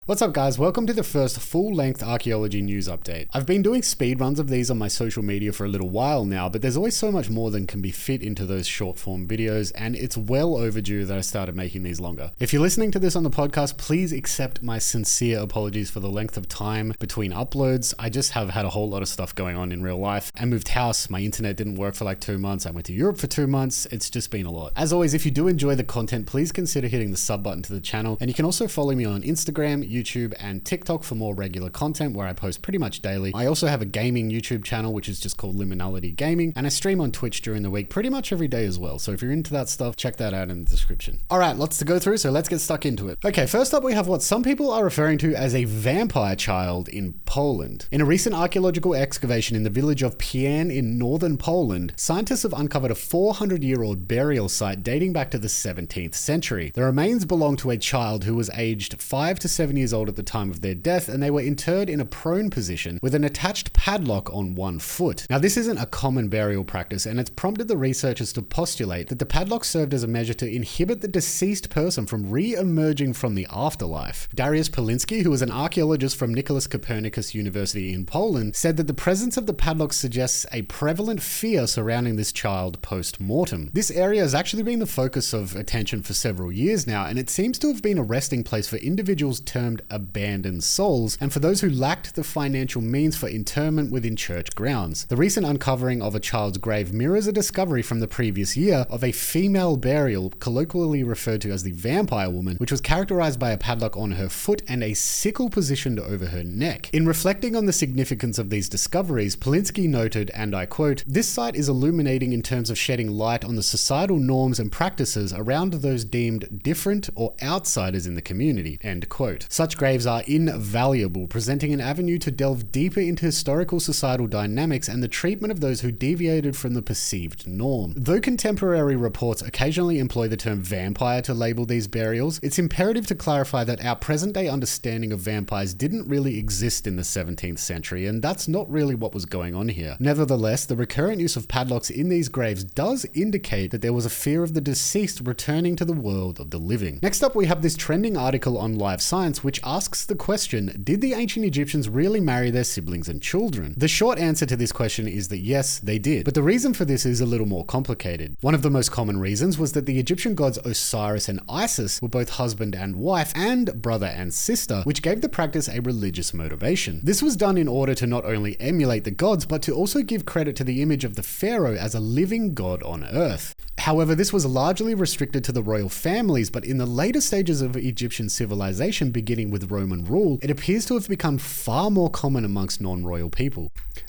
What's up guys, welcome to the first full-length archaeology news update. I've been doing speed runs of these on my social media for a little while now, but there's always so much more than can be fit into those short form videos, and it's well overdue that I started making these longer. If you're listening to this on the podcast, please accept my sincere apologies for the length of time between uploads. I just have had a whole lot of stuff going on in real life. I moved house, my internet didn't work for like 2 months, I went to Europe for 2 months, it's just been a lot. As always, if you do enjoy the content, please consider hitting the sub button to the channel, and you can also follow me on Instagram, YouTube, and TikTok for more regular content where I post pretty much daily. I also have a gaming YouTube channel which is just called Liminality Gaming, and I stream on Twitch during the week pretty much every day as well. So if you're into that stuff, check that out in the description. Alright, lots to go through, so let's get stuck into it. Okay, first up we have what some people are referring to as a vampire child in Poland. In a recent archaeological excavation in the village of Pień in northern Poland, scientists have uncovered a 400-year-old burial site dating back to the 17th century. The remains belong to a child who was aged 5 to 7 years old at the time of their death, and they were interred in a prone position with an attached padlock on one foot. Now, this isn't a common burial practice, and it's prompted the researchers to postulate that the padlock served as a measure to inhibit the deceased person from re-emerging from the afterlife. Dariusz Poliński, who is an archaeologist from Nicholas Copernicus University in Poland, said that the presence of the padlock suggests a prevalent fear surrounding this child post-mortem. This area has actually been the focus of attention for several years now, and it seems to have been a resting place for individuals termed abandoned souls, and for those who lacked the financial means for interment within church grounds. The recent uncovering of a child's grave mirrors a discovery from the previous year of a female burial, colloquially referred to as the vampire woman, which was characterized by a padlock on her foot and a sickle positioned over her neck. In reflecting on the significance of these discoveries, Poliński noted, and I quote, "This site is illuminating in terms of shedding light on the societal norms and practices around those deemed different or outsiders in the community," end quote. Such graves are invaluable, presenting an avenue to delve deeper into historical societal dynamics and the treatment of those who deviated from the perceived norm. Though contemporary reports occasionally employ the term vampire to label these burials, it's imperative to clarify that our present-day understanding of vampires didn't really exist in the 17th century, and that's not really what was going on here. Nevertheless, the recurrent use of padlocks in these graves does indicate that there was a fear of the deceased returning to the world of the living. Next up, we have this trending article on Live Science which asks the question, did the ancient Egyptians really marry their siblings and children? The short answer to this question is that yes, they did. But the reason for this is a little more complicated. One of the most common reasons was that the Egyptian gods Osiris and Isis were both husband and wife and brother and sister, which gave the practice a religious motivation. This was done in order to not only emulate the gods, but to also give credit to the image of the pharaoh as a living god on earth. However, this was largely restricted to the royal families, but in the later stages of Egyptian civilization, beginning with Roman rule, it appears to have become far more common amongst non-royal people.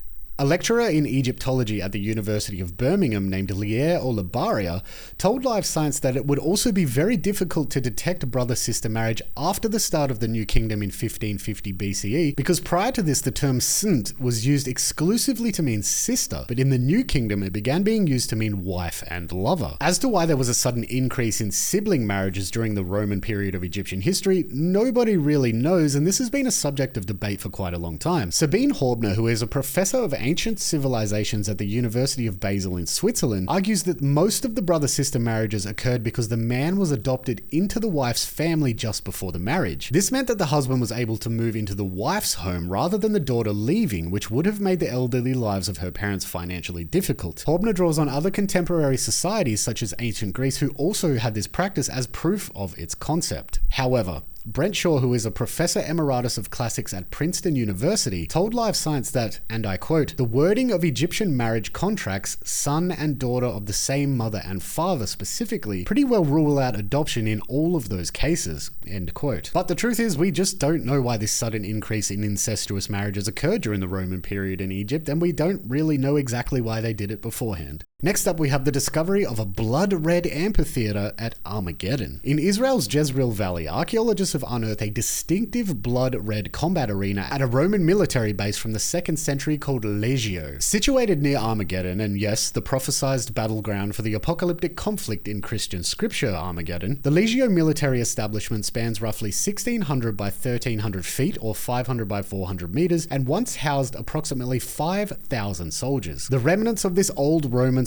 A lecturer in Egyptology at the University of Birmingham named Lier Olabaria told Live Science that it would also be very difficult to detect brother-sister marriage after the start of the New Kingdom in 1550 BCE, because prior to this the term snt was used exclusively to mean sister, but in the New Kingdom it began being used to mean wife and lover. As to why there was a sudden increase in sibling marriages during the Roman period of Egyptian history, nobody really knows, and this has been a subject of debate for quite a long time. Sabine Horbner, who is a professor of ancient civilizations at the University of Basel in Switzerland, argues that most of the brother-sister marriages occurred because the man was adopted into the wife's family just before the marriage. This meant that the husband was able to move into the wife's home rather than the daughter leaving, which would have made the elderly lives of her parents financially difficult. Horbner draws on other contemporary societies such as ancient Greece, who also had this practice, as proof of its concept. However, Brent Shaw, who is a professor emeritus of classics at Princeton University, told Live Science that, and I quote, "The wording of Egyptian marriage contracts, son and daughter of the same mother and father specifically, pretty well rule out adoption in all of those cases," end quote. But the truth is, we just don't know why this sudden increase in incestuous marriages occurred during the Roman period in Egypt, and we don't really know exactly why they did it beforehand. Next up, we have the discovery of a blood-red amphitheater at Armageddon. In Israel's Jezreel Valley, archaeologists have unearthed a distinctive blood-red combat arena at a Roman military base from the 2nd century called Legio. Situated near Armageddon, and yes, the prophesized battleground for the apocalyptic conflict in Christian scripture Armageddon, the Legio military establishment spans roughly 1,600 by 1,300 feet or 500 by 400 meters, and once housed approximately 5,000 soldiers. The remnants of this old Roman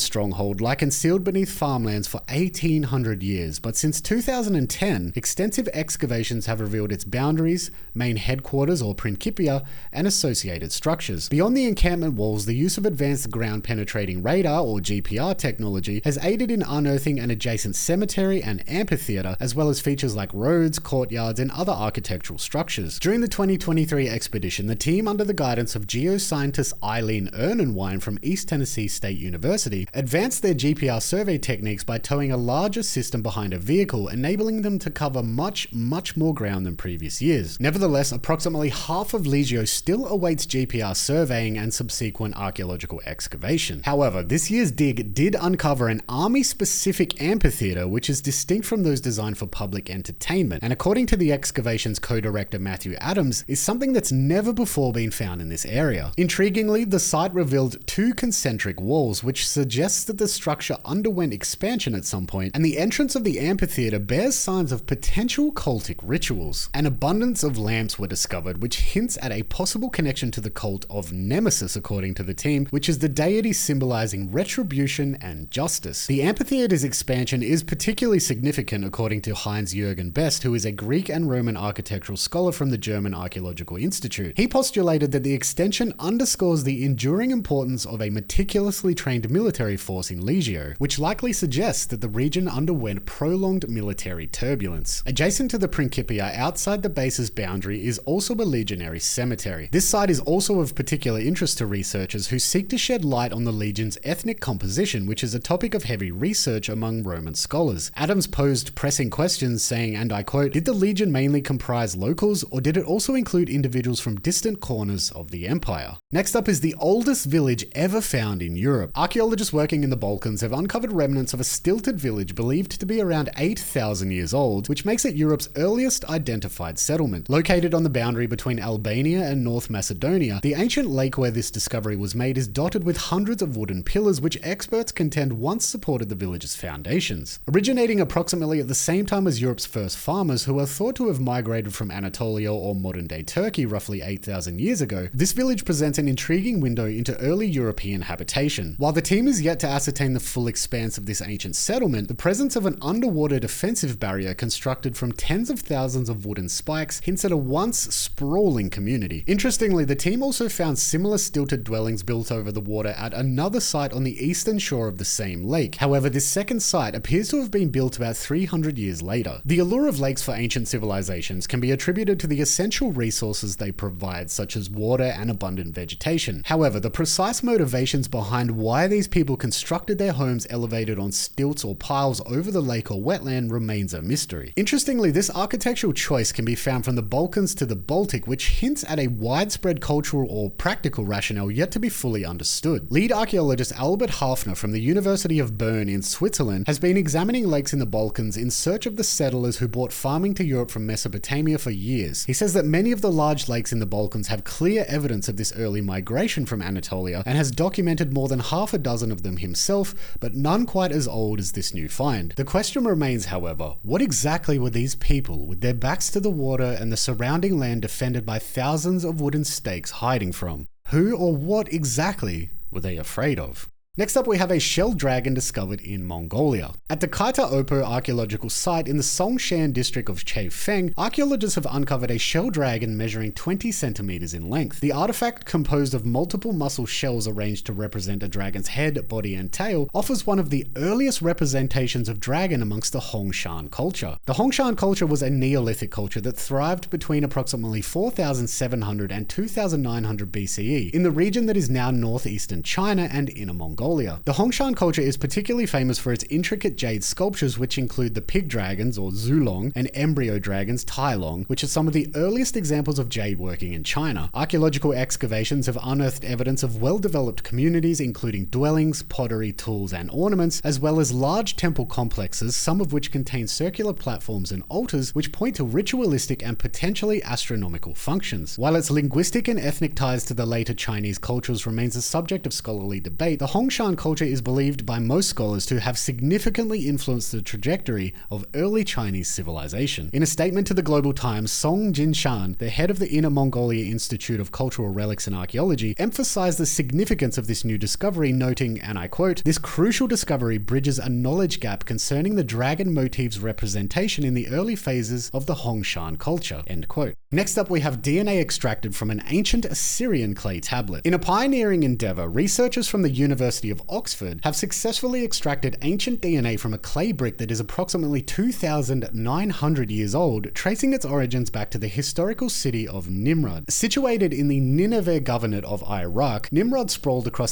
stronghold lie concealed beneath farmlands for 1800 years, but since 2010, extensive excavations have revealed its boundaries, main headquarters or Principia, and associated structures. Beyond the encampment walls, the use of advanced ground-penetrating radar or GPR technology has aided in unearthing an adjacent cemetery and amphitheater, as well as features like roads, courtyards, and other architectural structures. During the 2023 expedition, the team, under the guidance of geoscientist Eileen Ernenwein from East Tennessee State University, advanced their GPR survey techniques by towing a larger system behind a vehicle, enabling them to cover much more ground than previous years. Nevertheless, approximately half of Legio still awaits GPR surveying and subsequent archaeological excavation. However, this year's dig did uncover an army-specific amphitheater, which is distinct from those designed for public entertainment, and according to the excavation's co-director Matthew Adams, is something that's never before been found in this area. Intriguingly, the site revealed two concentric walls, which suggests that the structure underwent expansion at some point, and the entrance of the amphitheater bears signs of potential cultic rituals. An abundance of lamps were discovered, which hints at a possible connection to the cult of Nemesis, according to the team, which is the deity symbolizing retribution and justice. The amphitheater's expansion is particularly significant, according to Heinz-Jürgen Best, who is a Greek and Roman architectural scholar from the German Archaeological Institute. He postulated that the extension underscores the enduring importance of a meticulously trained military force in Legio, which likely suggests that the region underwent prolonged military turbulence. Adjacent to the Principia, outside the base's boundary, is also a legionary cemetery. This site is also of particular interest to researchers who seek to shed light on the legion's ethnic composition, which is a topic of heavy research among Roman scholars. Adams posed pressing questions, saying, and I quote, "Did the legion mainly comprise locals, or did it also include individuals from distant corners of the empire?" Next up is the oldest village ever found in Europe. Archaeologists working in the Balkans have uncovered remnants of a stilted village believed to be around 8,000 years old, which makes it Europe's earliest identified settlement. Located on the boundary between Albania and North Macedonia, the ancient lake where this discovery was made is dotted with hundreds of wooden pillars, which experts contend once supported the village's foundations. Originating approximately at the same time as Europe's first farmers, who are thought to have migrated from Anatolia or modern-day Turkey roughly 8,000 years ago, this village presents an intriguing window into early European habitation. While the team is yet to ascertain the full expanse of this ancient settlement, the presence of an underwater defensive barrier constructed from tens of thousands of wooden spikes hints at a once sprawling community. Interestingly, the team also found similar stilted dwellings built over the water at another site on the eastern shore of the same lake. However, this second site appears to have been built about 300 years later. The allure of lakes for ancient civilizations can be attributed to the essential resources they provide, such as water and abundant vegetation. However, the precise motivations behind why these people constructed their homes elevated on stilts or piles over the lake or wetland remains a mystery. Interestingly, this architectural choice can be found from the Balkans to the Baltic, which hints at a widespread cultural or practical rationale yet to be fully understood. Lead archaeologist Albert Hafner from the University of Bern in Switzerland has been examining lakes in the Balkans in search of the settlers who brought farming to Europe from Mesopotamia for years. He says that many of the large lakes in the Balkans have clear evidence of this early migration from Anatolia and has documented more than half a dozen of them himself, but none quite as old as this new find. The question remains, however, what exactly were these people, with their backs to the water and the surrounding land defended by thousands of wooden stakes, hiding from? Who or what exactly were they afraid of? Next up, we have a shell dragon discovered in Mongolia. At the Kaita Opo archaeological site in the Songshan district of Chefeng, archaeologists have uncovered a shell dragon measuring 20 centimeters in length. The artifact, composed of multiple muscle shells arranged to represent a dragon's head, body, and tail, offers one of the earliest representations of dragon amongst the Hongshan culture. The Hongshan culture was a Neolithic culture that thrived between approximately 4,700 and 2,900 BCE in the region that is now northeastern China and Inner Mongolia. The Hongshan culture is particularly famous for its intricate jade sculptures, which include the pig dragons, or Zulong, and embryo dragons, Tailong, which are some of the earliest examples of jade working in China. Archaeological excavations have unearthed evidence of well-developed communities, including dwellings, pottery, tools, and ornaments, as well as large temple complexes, some of which contain circular platforms and altars, which point to ritualistic and potentially astronomical functions. While its linguistic and ethnic ties to the later Chinese cultures remains a subject of scholarly debate, the Hongshan Hongshan culture is believed by most scholars to have significantly influenced the trajectory of early Chinese civilization. In a statement to the Global Times, Song Jinshan, the head of the Inner Mongolia Institute of Cultural Relics and Archaeology, emphasized the significance of this new discovery, noting, and I quote, "This crucial discovery bridges a knowledge gap concerning the dragon motif's representation in the early phases of the Hongshan culture," end quote. Next up, we have DNA extracted from an ancient Assyrian clay tablet. In a pioneering endeavor, researchers from the University of Oxford have successfully extracted ancient DNA from a clay brick that is approximately 2,900 years old, tracing its origins back to the historical city of Nimrud. Situated in the Nineveh Governorate of Iraq, Nimrud sprawled across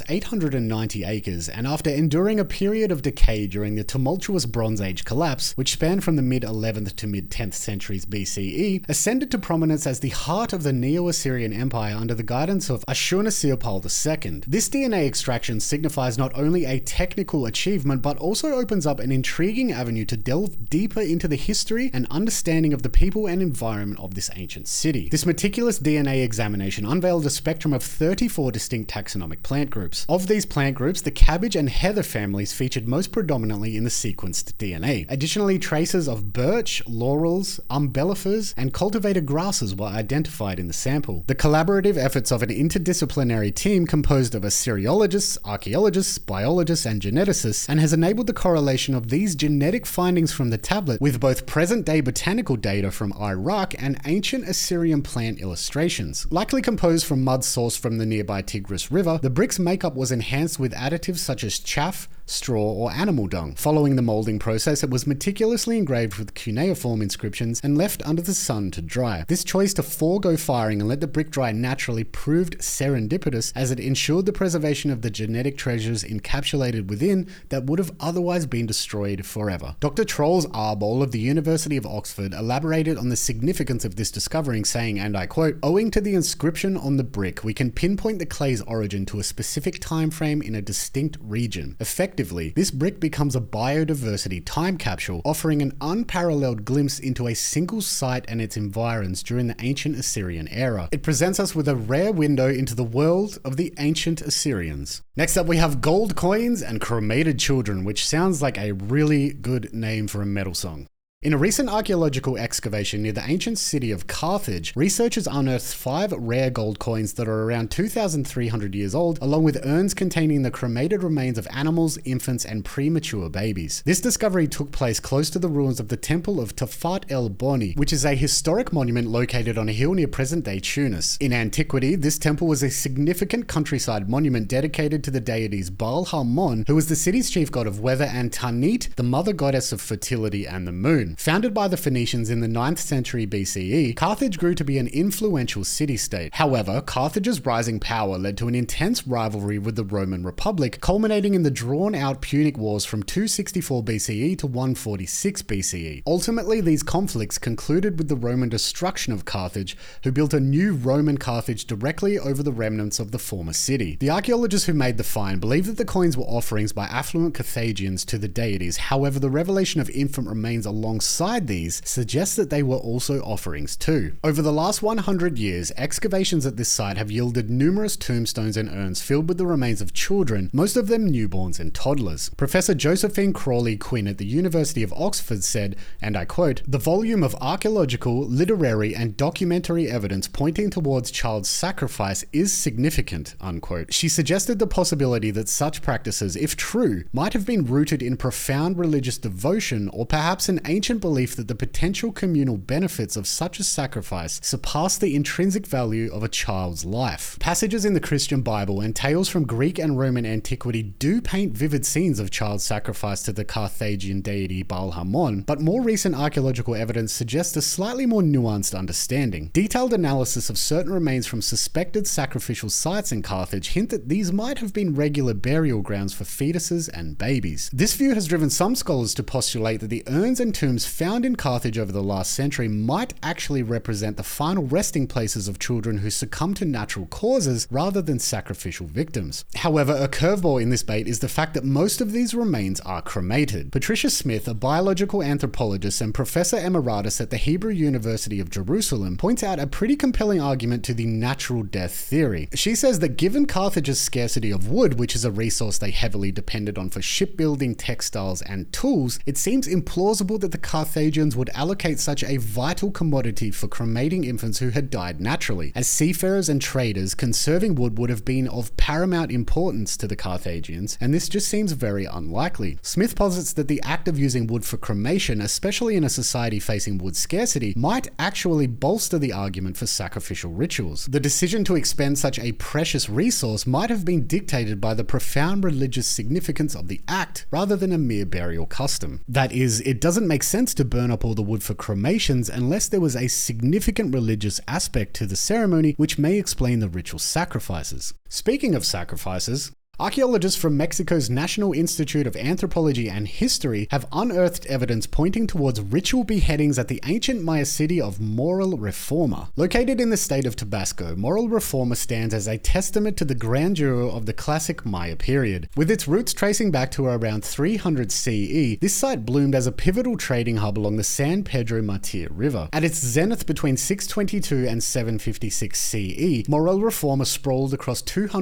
890 acres, and after enduring a period of decay during the tumultuous Bronze Age collapse, which spanned from the mid-11th to mid-10th centuries BCE, ascended to prominence as the heart of the Neo-Assyrian Empire under the guidance of Ashurnasirpal II. This DNA extraction signifies not only a technical achievement, but also opens up an intriguing avenue to delve deeper into the history and understanding of the people and environment of this ancient city. This meticulous DNA examination unveiled a spectrum of 34 distinct taxonomic plant groups. Of these plant groups, the cabbage and heather families featured most predominantly in the sequenced DNA. Additionally, traces of birch, laurels, umbellifers, and cultivated grasses were identified in the sample. The collaborative efforts of an interdisciplinary team composed of Assyriologists, archaeologists, biologists, and geneticists, and has enabled the correlation of these genetic findings from the tablet with both present-day botanical data from Iraq and ancient Assyrian plant illustrations. Likely composed from mud sourced from the nearby Tigris River, the brick's makeup was enhanced with additives such as chaff, straw, or animal dung. Following the molding process, it was meticulously engraved with cuneiform inscriptions and left under the sun to dry. This choice to forego firing and let the brick dry naturally proved serendipitous, as it ensured the preservation of the genetic treasures encapsulated within that would have otherwise been destroyed forever. Dr. Troels Arbol of the University of Oxford elaborated on the significance of this discovery, saying, and I quote, "Owing to the inscription on the brick, we can pinpoint the clay's origin to a specific time frame in a distinct region. Effectively, this brick becomes a biodiversity time capsule, offering an unparalleled glimpse into a single site and its environs during the ancient Assyrian era. It presents us with a rare window into the world of the ancient Assyrians." Next up, we have gold coins and cremated children, which sounds like a really good name for a metal song. In a recent archaeological excavation near the ancient city of Carthage, researchers unearthed 5 rare gold coins that are around 2,300 years old, along with urns containing the cremated remains of animals, infants, and premature babies. This discovery took place close to the ruins of the Temple of Tafat el Boni, which is a historic monument located on a hill near present-day Tunis. In antiquity, this temple was a significant countryside monument dedicated to the deities Baal Harmon, who was the city's chief god of weather, and Tanit, the mother goddess of fertility and the moon. Founded by the Phoenicians in the 9th century BCE, Carthage grew to be an influential city-state. However, Carthage's rising power led to an intense rivalry with the Roman Republic, culminating in the drawn-out Punic Wars from 264 BCE to 146 BCE. Ultimately, these conflicts concluded with the Roman destruction of Carthage, who built a new Roman Carthage directly over the remnants of the former city. The archaeologists who made the find believe that the coins were offerings by affluent Carthaginians to the deities. However, the revelation of infant remains alongside these suggests that they were also offerings too. Over the last 100 years, excavations at this site have yielded numerous tombstones and urns filled with the remains of children, most of them newborns and toddlers. Professor Josephine Crawley Quinn at the University of Oxford said, and I quote, "The volume of archaeological, literary, and documentary evidence pointing towards child sacrifice is significant," unquote. She suggested the possibility that such practices, if true, might have been rooted in profound religious devotion or perhaps an ancient belief that the potential communal benefits of such a sacrifice surpass the intrinsic value of a child's life. Passages in the Christian Bible and tales from Greek and Roman antiquity do paint vivid scenes of child sacrifice to the Carthaginian deity Baal Harmon, but more recent archaeological evidence suggests a slightly more nuanced understanding. Detailed analysis of certain remains from suspected sacrificial sites in Carthage hint that these might have been regular burial grounds for fetuses and babies. This view has driven some scholars to postulate that the urns and tombstones tombs found in Carthage over the last century might actually represent the final resting places of children who succumb to natural causes rather than sacrificial victims. However, a curveball in this bait is the fact that most of these remains are cremated. Patricia Smith, a biological anthropologist and professor emeritus at the Hebrew University of Jerusalem, points out a pretty compelling argument to the natural death theory. She says that given Carthage's scarcity of wood, which is a resource they heavily depended on for shipbuilding, textiles, and tools, it seems implausible that the Carthaginians would allocate such a vital commodity for cremating infants who had died naturally. As seafarers and traders, conserving wood would have been of paramount importance to the Carthaginians, and this just seems very unlikely. Smith posits that the act of using wood for cremation, especially in a society facing wood scarcity, might actually bolster the argument for sacrificial rituals. The decision to expend such a precious resource might have been dictated by the profound religious significance of the act rather than a mere burial custom. That is, it doesn't make sense to burn up all the wood for cremations unless there was a significant religious aspect to the ceremony which may explain the ritual sacrifices. Speaking of sacrifices, archaeologists from Mexico's National Institute of Anthropology and History have unearthed evidence pointing towards ritual beheadings at the ancient Maya city of Moral Reforma. Located in the state of Tabasco, Moral Reforma stands as a testament to the grandeur of the classic Maya period. With its roots tracing back to around 300 CE, this site bloomed as a pivotal trading hub along the San Pedro Martir River. At its zenith between 622 and 756 CE, Moral Reforma sprawled across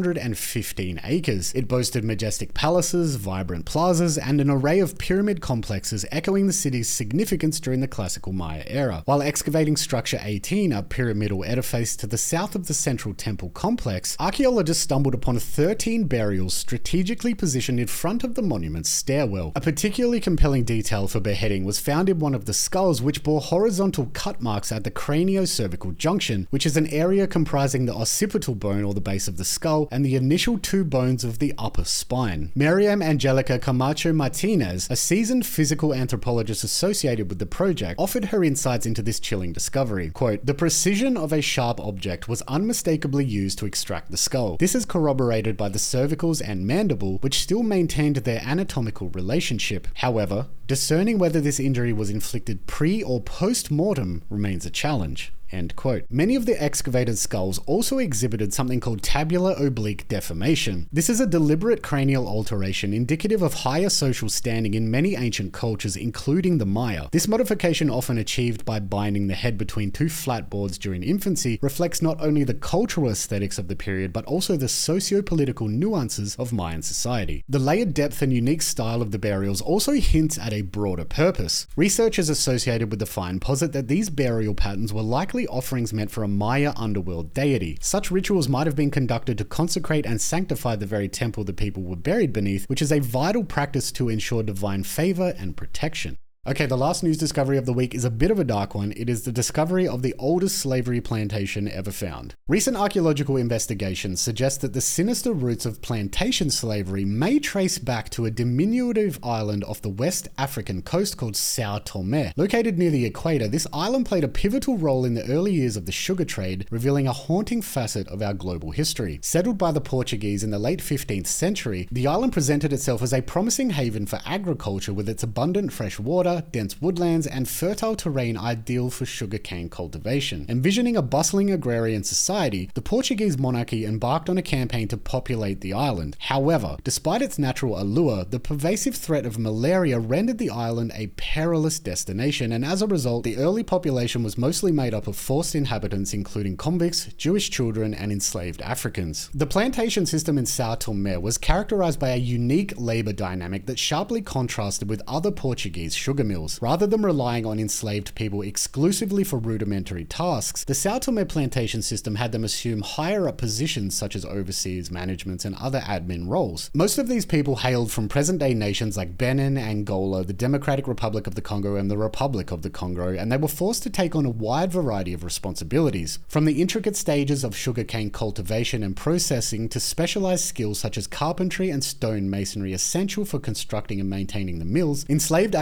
215 acres. It boasted majestic palaces, vibrant plazas, and an array of pyramid complexes echoing the city's significance during the classical Maya era. While excavating Structure 18, a pyramidal edifice to the south of the central temple complex, archaeologists stumbled upon 13 burials strategically positioned in front of the monument's stairwell. A particularly compelling detail for beheading was found in one of the skulls, which bore horizontal cut marks at the cranio-cervical junction, which is an area comprising the occipital bone or the base of the skull and the initial two bones of the upper spine. Miriam Angelica Camacho Martinez, a seasoned physical anthropologist associated with the project, offered her insights into this chilling discovery. Quote, "The precision of a sharp object was unmistakably used to extract the skull. This is corroborated by the cervicals and mandible, which still maintained their anatomical relationship. However, discerning whether this injury was inflicted pre or post-mortem remains a challenge." End quote. Many of the excavated skulls also exhibited something called tabular oblique deformation. This is a deliberate cranial alteration indicative of higher social standing in many ancient cultures, including the Maya. This modification, often achieved by binding the head between two flat boards during infancy, reflects not only the cultural aesthetics of the period, but also the socio-political nuances of Mayan society. The layered depth and unique style of the burials also hints at a broader purpose. Researchers associated with the find posit that these burial patterns were likely offerings meant for a Maya underworld deity. Such rituals might have been conducted to consecrate and sanctify the very temple the people were buried beneath, which is a vital practice to ensure divine favor and protection. Okay, the last news discovery of the week is a bit of a dark one. It is the discovery of the oldest slavery plantation ever found. Recent archaeological investigations suggest that the sinister roots of plantation slavery may trace back to a diminutive island off the West African coast called São Tomé. Located near the equator, this island played a pivotal role in the early years of the sugar trade, revealing a haunting facet of our global history. Settled by the Portuguese in the late 15th century, the island presented itself as a promising haven for agriculture with its abundant fresh water, dense woodlands, and fertile terrain ideal for sugarcane cultivation. Envisioning a bustling agrarian society, the Portuguese monarchy embarked on a campaign to populate the island. However, despite its natural allure, the pervasive threat of malaria rendered the island a perilous destination, and as a result, the early population was mostly made up of forced inhabitants, including convicts, Jewish children, and enslaved Africans. The plantation system in São Tomé was characterized by a unique labor dynamic that sharply contrasted with other Portuguese sugar mills. Rather than relying on enslaved people exclusively for rudimentary tasks, the São Tomé plantation system had them assume higher up positions such as overseers, management, and other admin roles. Most of these people hailed from present-day nations like Benin, Angola, the Democratic Republic of the Congo, and the Republic of the Congo, and they were forced to take on a wide variety of responsibilities. From the intricate stages of sugarcane cultivation and processing to specialized skills such as carpentry and stone masonry essential for constructing and maintaining the mills, enslaved Africans formed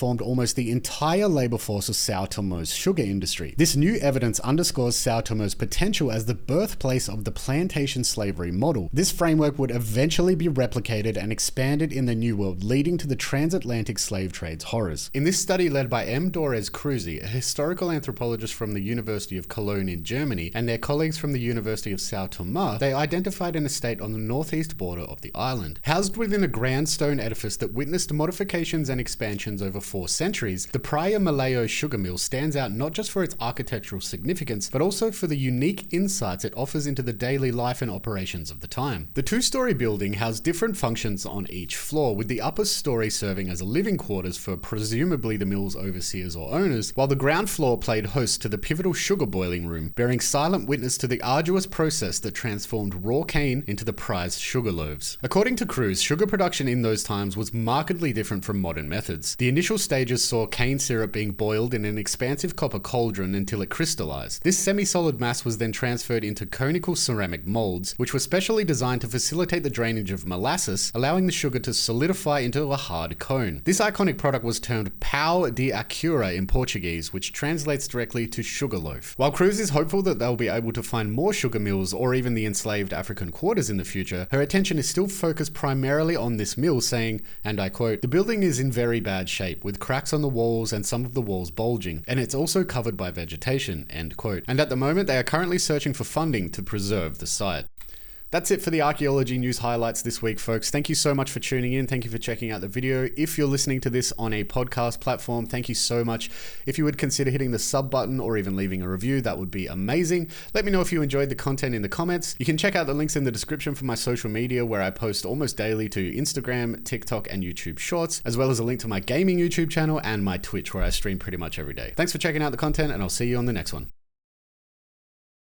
transformed almost the entire labor force of Sao Tomo's sugar industry. This new evidence underscores Sao Tomo's potential as the birthplace of the plantation slavery model. This framework would eventually be replicated and expanded in the New World, leading to the transatlantic slave trade's horrors. In this study led by M. Dorez Kruse, a historical anthropologist from the University of Cologne in Germany, and their colleagues from the University of Sao Tome, they identified an estate on the northeast border of the island. Housed within a grand stone edifice that witnessed modifications and expansions over 4 centuries, the Praia Malayo sugar mill stands out not just for its architectural significance, but also for the unique insights it offers into the daily life and operations of the time. The 2-story building housed different functions on each floor, with the upper story serving as a living quarters for presumably the mill's overseers or owners, while the ground floor played host to the pivotal sugar boiling room, bearing silent witness to the arduous process that transformed raw cane into the prized sugar loaves. According to Kruse, sugar production in those times was markedly different from modern methods. The initial stages saw cane syrup being boiled in an expansive copper cauldron until it crystallized. This semi-solid mass was then transferred into conical ceramic molds, which were specially designed to facilitate the drainage of molasses, allowing the sugar to solidify into a hard cone. This iconic product was termed pão de açúcar in Portuguese, which translates directly to sugar loaf. While Kruse is hopeful that they'll be able to find more sugar mills or even the enslaved African quarters in the future, her attention is still focused primarily on this mill, saying, and I quote, "The building is in very bad shape, with cracks on the walls and some of the walls bulging, and it's also covered by vegetation," end quote. And at the moment, they are currently searching for funding to preserve the site. That's it for the archaeology news highlights this week, folks. Thank you so much for tuning in. Thank you for checking out the video. If you're listening to this on a podcast platform, thank you so much. If you would consider hitting the sub button or even leaving a review, that would be amazing. Let me know if you enjoyed the content in the comments. You can check out the links in the description for my social media, where I post almost daily to Instagram, TikTok, and YouTube Shorts, as well as a link to my gaming YouTube channel and my Twitch, where I stream pretty much every day. Thanks for checking out the content, and I'll see you on the next one.